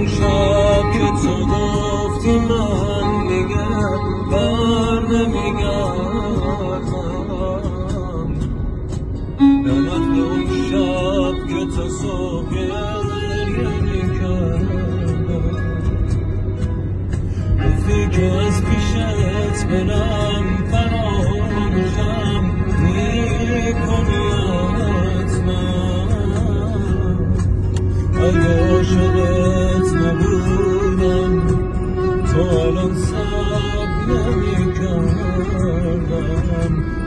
شب که تو گفتی من دیگه بر نمیگردم، یادت به اون شب که تا صبح گریه میکردم، گفتی که از پیشت برم فراموشم میکنی حتما، اگه عاشقت نبودم تا الان صبر نمیکردم.